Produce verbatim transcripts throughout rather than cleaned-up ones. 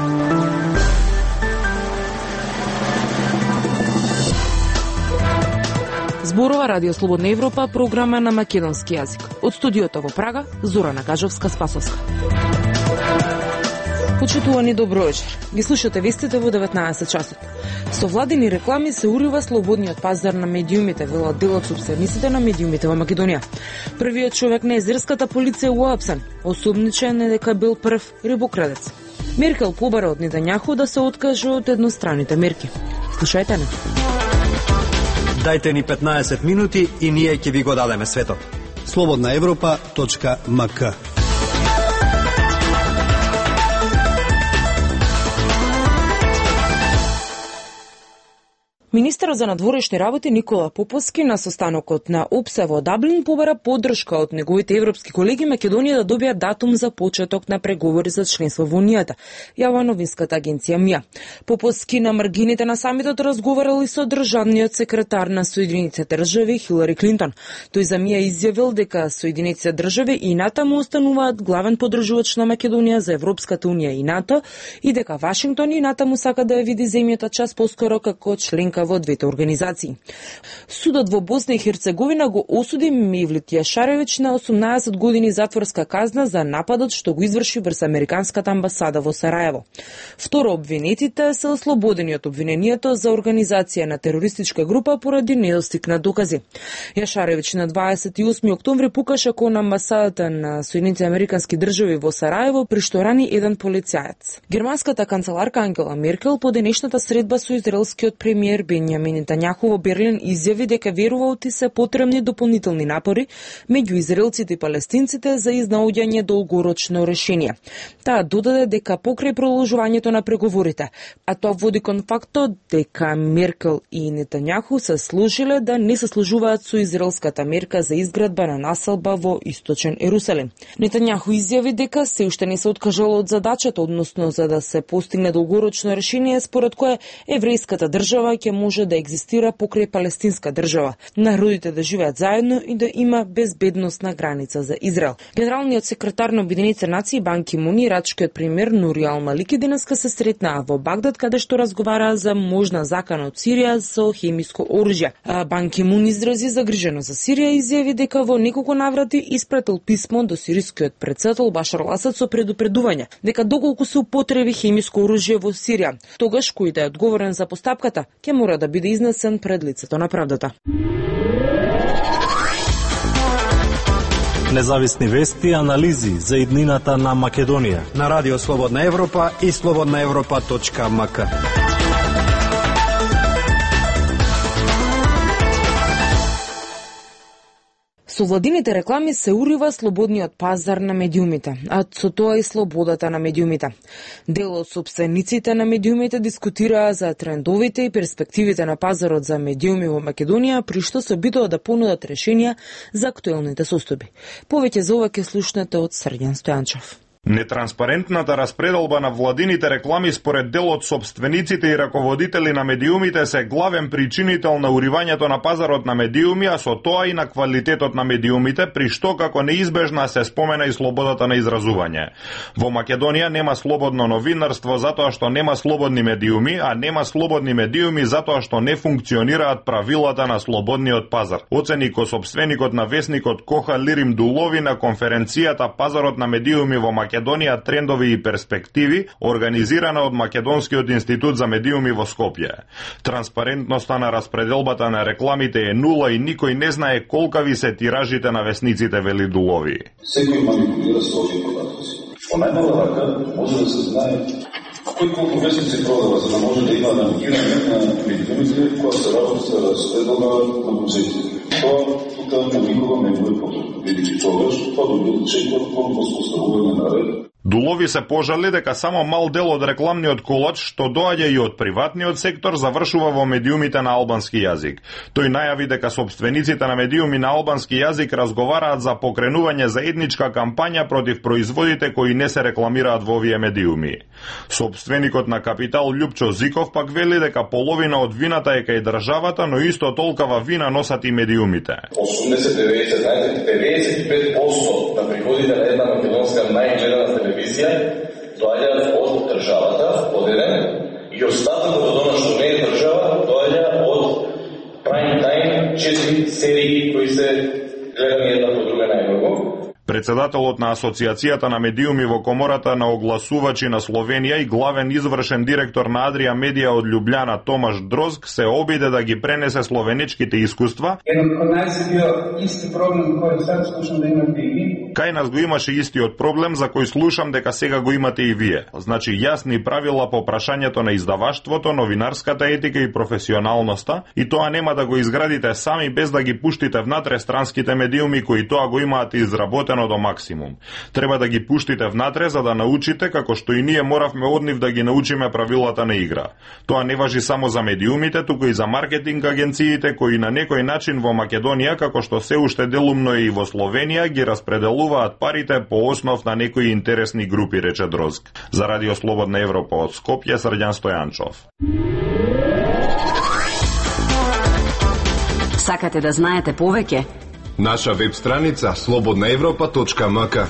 Зборува Радио Слободна Европа, програма на македонски јазик. Од студиото во Прага, Зорана Кажовска-Спасовска. Почитувани, добро вечер. Ги слушате вестите во деветнаесет часот. Со владини реклами се урива слободниот пазар на медиумите, велат дел од сопствениците на медиумите во Македонија. Првиот човек на езерската полиција уапсен, осумничен е дека бил прв рибокрадец. Меркел побара од Нетањаху да се откаже од едностраните мерки. Слушајте не. Дајте ни петнаесет минути и ние ќе ви го дадеме светот. слободна европа точка ем ка. Министерот за надворешни работи Никола Поповски на состанокот на ОПСЕ во Даблин побара поддршка од неговите европски колеги Македонија да добија датум за почеток на преговори за членство во Унијата, јава новинската агенција МИА. Поповски на маргините на самитот разговарал и со државниот секретар на Соединетите држави Хилари Клинтон. Тој за МИА изјавил дека Соединетите држави и натаму остануваат главен поддржувач на Македонија за Европската унија и НАТО и дека Вашингтон и натаму сака да ја види земјата час поскоро како членка во двете организации. Судот во Босна и Херцеговина го осуди Мевлют Јашаревич на осумнаесет години затворска казна за нападот што го изврши врз американската амбасада во Сараево. Второ обвинетите се ослободени од обвинението за организација на терористичка група поради недостиг на докази. Јашаревич на дваесет и осми октомври покаше кон амбасадата на Соединетите американски држави во Сараево, при што рани еден полицаец. Германската канцеларка Ангела Меркел по денешната средба со израелскиот премиер Бенјамин Нетањаху во Берлин изјави дека верува оти се потребни дополнителни напори меѓу израелците и палестинците за изнаоѓање долгорочно решение. Таа додаде дека покрај продолжувањето на преговорите, а тоа води кон фактот дека Меркел и Нетањаху се сложиле да не се служуваат со израелската мерка за изградба на населба во источен Ерусалим. Нетањаху изјави дека се уште не се откажало од задачата, односно за да се постигне долгорочно решение според кое еврејската држава ќе може да екзистира покрај палестинска држава, народите да живеат заедно и да има безбедносна граница за Израел. Генералниот секретар на Обединетите нации Бан Ки Мун и ирачкиот премиер Нури Ал Малики денеска се сретнаа во Багдад, каде што разговараа за можна закана од Сирија со хемиско оружје. Бан Ки Мун изрази загриженост за Сирија и изјави дека во неколку наврати испратил писмо до сирискиот претседател Башар ал Асад со предупредување дека доколку се употреби хемиско оружје во Сирија, тогаш кој да е одговорен за постапката ќе мора да биде изнесен пред лицето на правдата. Независни вести и анализи за иднината на Македонија на Радио Слободна Европа и слободна европа точка ем ка. Со владините реклами се урива слободниот пазар на медиумите, а со тоа и слободата на медиумите. Дел од сопствениците на медиумите дискутираа за трендовите и перспективите на пазарот за медиуми во Македонија, при што се обидува да понудат решенија за актуелните состојби. Повеќе за ова ќе слушнете од Срѓан Стојанчев. Нетранспарентната распределба на владините реклами според дел од сопствениците и раководители на медиумите се главен причинител на уривањето на пазарот на медиуми, а со тоа и на квалитетот на медиумите, при што како неизбежна се спомена и слободата на изразување. Во Македонија нема слободно новинарство затоа што нема слободни медиуми, а нема слободни медиуми затоа што не функционираат правилата на слободниот пазар. Оцени ко сопственикот на весникот Коха Лирим Дулови на конференцијата Пазарот на медиуми во Македонија Македонија трендови и перспективи, организирана од Македонскиот институт за медиуми во Скопје. Транспарентноста на распределбата на рекламите е нула и никој не знае колкави се тиражите на весниците, вели Дулови. Секој манипулира со овие податоци. По најмала рака може да се знае кој колку весници продава, за да може да има навигирање на медиумите која се работи за распределба на бюджетите. Тоа тука никога не буде потребно, бидејќи тогаш тоа би бил чекор кон воспоставување на ред. Дулови се пожали дека само мал дел од рекламниот колач, што доаѓа и од приватниот сектор, завршува во медиумите на албански јазик. Тој најави дека собствениците на медиуми на албански јазик разговараат за покренување заедничка кампања против производите кои не се рекламираат во овие медиуми. Собственикот на Капитал Љупчо Зиков пак вели дека половина од вината е кај државата, но исто толкова вина носат и медиумите. осумдесет до деветдесет, деветдесет и пет проценти на приходите на една македонска најгледана телевизија доаѓаат од државата, И остатокот од она што не е држава доаѓа од прайм тајм четири серии кои се гледани една по друга најмногу. Председателот на Асоциацијата на медиуми во Комората на огласувачи на Словенија и главен извршен директор на Адрија Медија од Љубљана Томаш Дрозг се обиде да ги пренесе словенечките искуства. Еден код нас е био исти проблем кој сега слушам да имате и ви. Кај нас го имаше истиот проблем за кој слушам дека сега го имате и вие. Значи јасни правила по прашањето на издаваштвото, новинарската етика и професионалноста, и тоа нема да го изградите сами без да ги пуштите внатре странските медиуми кои тоа го имаат изработено до максимум. Треба да ги пуштите внатре за да научите како што и ние моравме од нив да ги научиме правилата на игра. Тоа не важи само за медиумите, туку и за маркетинг агенциите кои на некој начин во Македонија, како што се уште делумно и во Словенија, ги распределуваат парите по основ на некои интересни групи, рече Дрозг. За Радио Слободна Европа од Скопје, Срđan Стојанчов. Сакате да знаете повеќе? Наша веб страница слободна европа точка ем ка.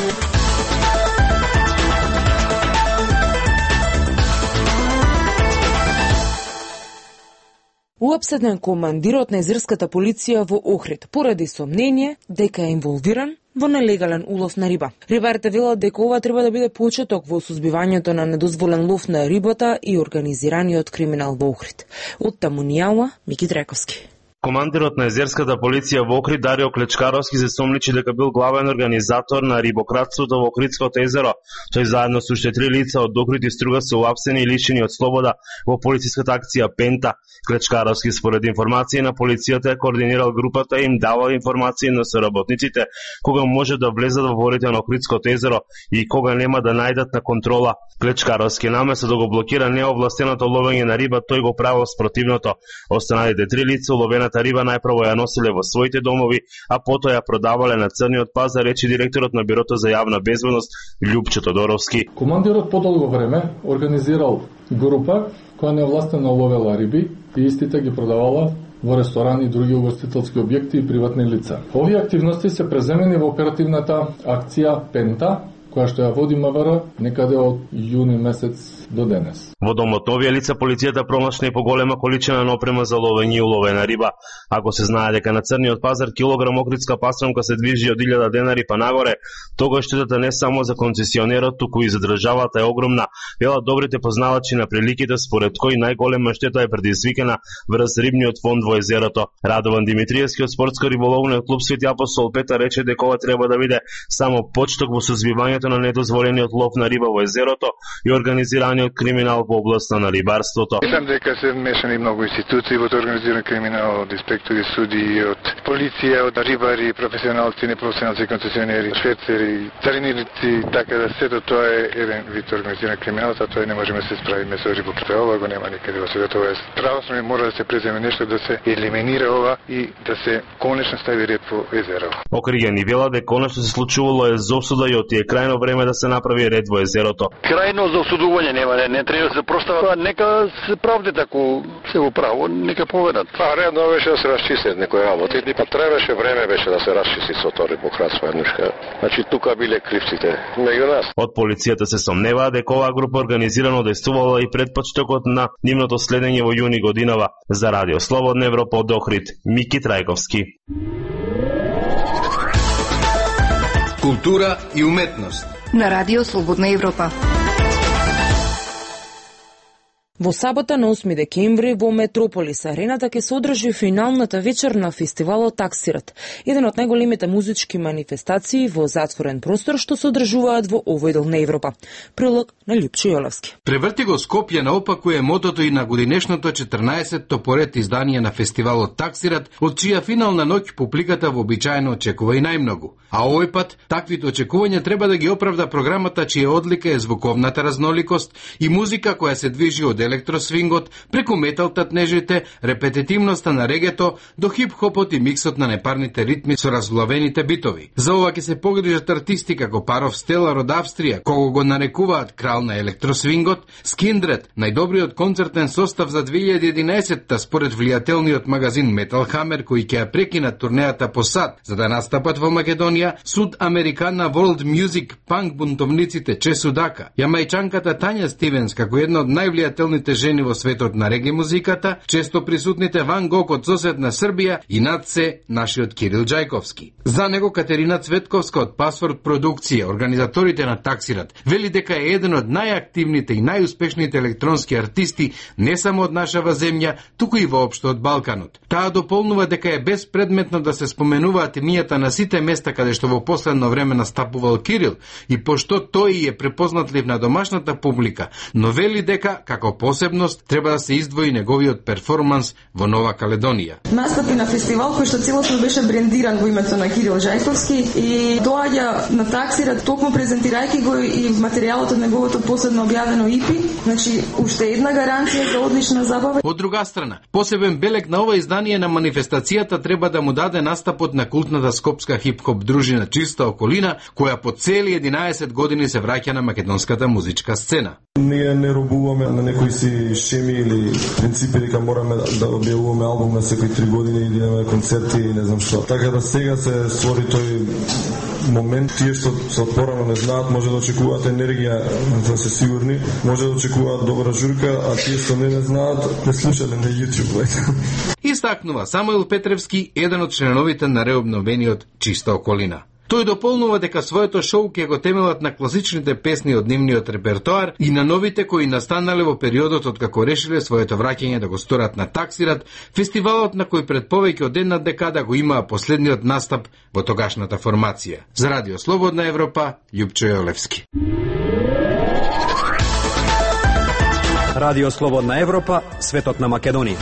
Уапсетен командирот на езерската полиција во Охрид поради сомнение дека е инволвиран во нелегален улов на риба. Рибарите велат дека ова треба да биде почеток во сузбивањето на недозволен лов на рибата и организираниот криминал во Охрид. Од таму нијава Мики Дрековски. Командирот на езерската полиција во Охрид Дарио Клечкаровски се сомничи дека бил главен организатор на рибократството во Охридското езеро. Тој заедно со уште три лица од Охрид и Струга се уапсени и лишени од слобода во полициската акција Пента. Клечкаровски според информации на полицијата е координирал групата и им давал информации на соработниците кога може да влезат во водите на Охридското езеро и кога нема да најдат на контрола. Клечкаровски наместо да го блокира неовластеното ловење на риба, тој го правил спротивното. Останалите три лица уловената риба најпрво ја носиле во своите домови, а потоа ја продавале на црниот пазар, речи директорот на Бирото за јавна безбедност Љупчо Тодоровски. Командирот подолго време организирал група која невластено ловела риби и истите ги продавала во ресторани и други угостителски објекти и приватни лица. Овие активности се преземени во оперативната акција Пента, која што ја води МВР некаде од јуни месец до денес. Во домот овие лица полицијата пронашла и поголема количина на опрема за ловење и уловена риба. Ако се знае дека на црниот пазар килограм охридска пасрамка се движи од илјада денари па нагоре, тогаш штетата не само за концесионерот, туку и за државата е огромна. Велат добрите познавачи на приликите според кои најголема штета е предизвикана врз рибниот фонд во езерото. Радован Димитриевски од спортско-риболовниот клуб Свети Апостол Петар рече дека ова треба да биде само почеток во сузбивањето на недозволениот лов на риба во езерото и организираниот криминал во областта на рибарството. Мислам дека се вмешани многу институции во организиран криминал, од инспектори, суди, од полиција, од рибари, професионалци, непрофесионалци, концесионери, шверцери, царинилици, така да сето тоа е еден вид организиран криминал, а тоа не можеме да се справиме со рибократство. Ова го нема никаде во светот. Ова е правосно, мора да се преземе нешто да се елиминира ова и да се конечно стави ред во езеро. Окригени вела дека она што се случувало е зовсуда и оти е крајно време да се направи ред во езерото. Крајно за осудување нема, не, не треба да се простава, нека се правди тако се во право, нека поведат. Па редно беше да се расчистат некои работи, па требаше време беше да се расчисти со тоа рибократство еднашка. Значи тука биле кривците меѓу нас. Од полицијата се сомневаа дека оваа група организирано действувала и пред почетокот на нивното следење во јуни годинава. За Радио Слободна Европа од Охрид, Мики Трајковски. Култура и уметност на Радио Слободна Европа. Во сабота на осми декември во Метрополис арената ќе се одржи финалната вечер на фестивалот Таксират, еден од најголемите музички манифестации во затворен простор што се одржуваат во овој дел на Европа. Прилог на Љупчо Јолевски. Преврти го Скопје наопаку е мотото и на годинешното четрнаесетто поред издание на фестивалот Таксират, од чија финална ноќ публиката вообичаено очекува и најмногу. А овој пат таквите очекувања треба да ги оправда програмата чија одлика е звуковната разноликост и музика која се движи од електросвингот, преку метал татнежите, репетитивноста на регето, до хип-хопот и миксот на непарните ритми со разглавените битови. За ова ќе се погрижат артисти како Паров Стелар од Австрија, кого го нарекуваат крал на електросвингот, Скиндред, најдобриот концертен состав за две илјади и единаесетта според влијателниот магазин Metal Hammer, кои ќе ја прекинат турнејата по САД за да настапат во Македонија, Суд Американа World Music, панк бунтовниците Чесудака, јамајчанката Тања Стивенс како една од највлијателните најсилните жени во светот на реги музиката, често присутните Ван Гог од соседна Србија и над се нашиот Кирил Џајковски. За него Катерина Цветковска од Пасворд продукција, организаторите на Таксират, вели дека е еден од најактивните и најуспешните електронски артисти не само од нашава земја, туку и воопшто од Балканот. Таа дополнува дека е безпредметно да се споменуваат имињата на сите места каде што во последно време настапувал Кирил и пошто тој е препознатлив на домашната публика, но вели дека како посебност треба да се издвои неговиот перформанс во Нова Каледонија. Настапи на фестивал кој што целосно беше брендиран во името на Кирил Џајковски и доаѓа на Таксират токму презентирајќи го и материјалот од неговото последно објавено и пи, значи уште една гаранција за одлична забава. Од друга страна, посебен белег на ова издание на манифестацијата треба да му даде настапот на култната скопска хип-хоп дружина Чиста околина, која по цели единаесет години се враќа на македонската музичка сцена. Ние не робуваме на некои си шеми или принципи дека мораме да објавуваме албум на секои три години или да имаме концерти и не знам што. Така да сега се створи тој момент, тие што се порано не знаат, може да очекуваат енергија, да се сигурни, може да очекуваат добра журка, а тие што не не знаат, не слушале на YouTube. Истакнува Самуил Петревски, еден од членовите на реобновениот Чиста околина. Тој дополнува дека своето шоу ќе го темелат на класичните песни од нивниот репертоар и на новите кои настанале во периодот од како решиле своето враќање да го сторат на Таксират, фестивалот на кој пред повеќе од една декада го имаа последниот настап во тогашната формација. За Радио Слободна Европа, Љупчо Јолевски. Радио Слободна Европа, светот на Македонија.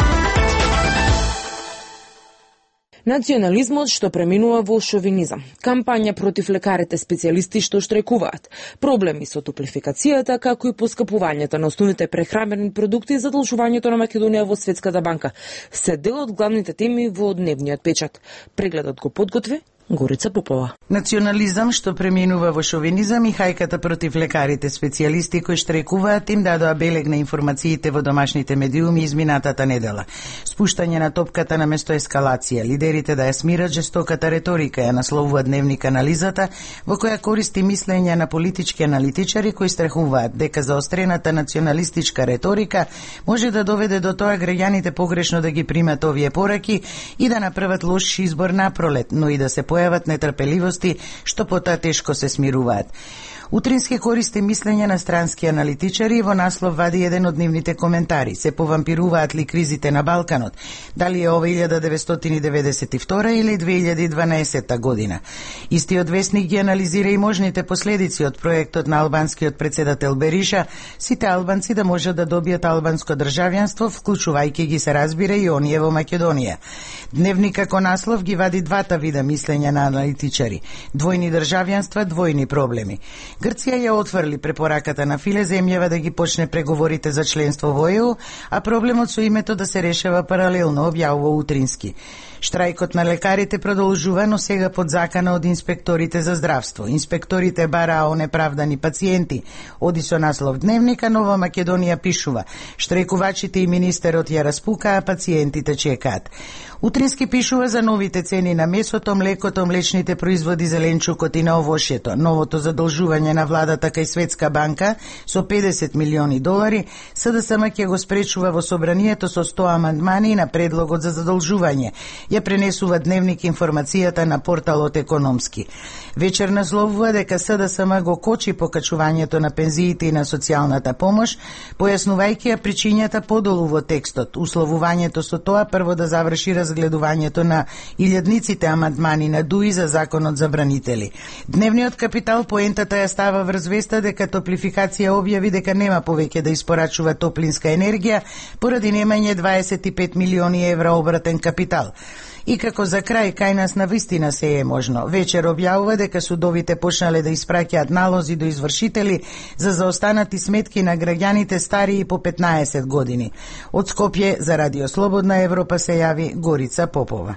Национализмот што преминува во шовинизам. Кампања против лекарите специјалисти што штрекуваат. Проблеми со топлификацијата, како и поскапувањето на основните прехранбени продукти и задолжувањето на Македонија во Светската банка. Се дел од главните теми во дневниот печат. Прегледот го подготви Горица Попова. Национализам што преминува во шовинизам и хајката против лекарите специјалисти кои штрекуваат им дадоа белег на информациите во домашните медиуми изминатата недела. Спуштање на топката на место ескалација. Лидерите да ја смират жестоката реторика ја насловува дневник анализата во која користи мислење на политички аналитичари кои страхуваат дека заострената националистичка реторика може да доведе до тоа граѓаните погрешно да ги примат овие пораки и да направат лош избор напролет, но и да се појават нетрпеливости што потоа тешко се смируваат. Утрински користи мислење на странски аналитичари и во наслов вади еден од нивните коментари. Се повампируваат ли кризите на Балканот? Дали е ова илјада деветстотини деветдесет и втора или две илјади и дванаесетта година? Истиот весник ги анализира и можните последици од проектот на албанскиот председател Бериша, сите албанци да можат да добијат албанско државјанство, вклучувајќи ги се разбира и оние во Македонија. Дневник како наслов ги вади двата вида мислење на аналитичари. Двојни државјанства, двојни проблеми. Грција ја отфрли препораката на Филе земјава да ги почне преговорите за членство во Е У, а проблемот со името да се решава паралелно, објавува Утрински. Штрајкот на лекарите продолжува, но сега под закана од инспекторите за здравство. Инспекторите бараа онеправдани пациенти. Оди со наслов дневника, Нова Македонија пишува: штрајкувачите и министерот ја распука, а пациентите чекаат. Утрински пишува за новите цени на месото, млекото, млечните производи, зеленчукот и на овошјето. Новото задолжување на владата кај Светска банка со педесет милиони долари, С Д С М ќе го спречува во собранието со сто амандмани на предлогот за задолжување. Ја пренесува дневник информацијата на порталот Економски. Вечер насловува дека С Д С М го кочи покачувањето на пензиите и на социјалната помош, појаснувајќи ја причињата подолу во текстот. Условувањето со тоа прво да заврши разгледувањето на илјадниците амандмани на ДУИ за законот за бранители. Дневниот капитал поентата ја става врз веста дека Топлификација објави дека нема повеќе да испорачува топлинска енергија поради немање дваесет и пет милиони евра обратен капитал. И како за крај, кај нас на вистина се е можно. Вечер објавува дека судовите почнале да испраќаат налози до извршители за заостанати сметки на граѓаните старии по петнаесет години. Од Скопје за Радио Слободна Европа се јави Горица Попова.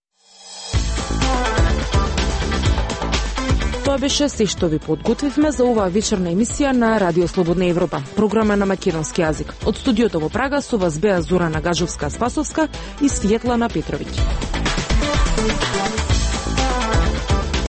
Тоа беше се што ви подготвивме за оваа вечерна емисија на Радио Слободна Европа, програма на македонски јазик. Од студиото во Прага со вас беа Зорана Гажовска-Спасовска и Светлана Петровиќ.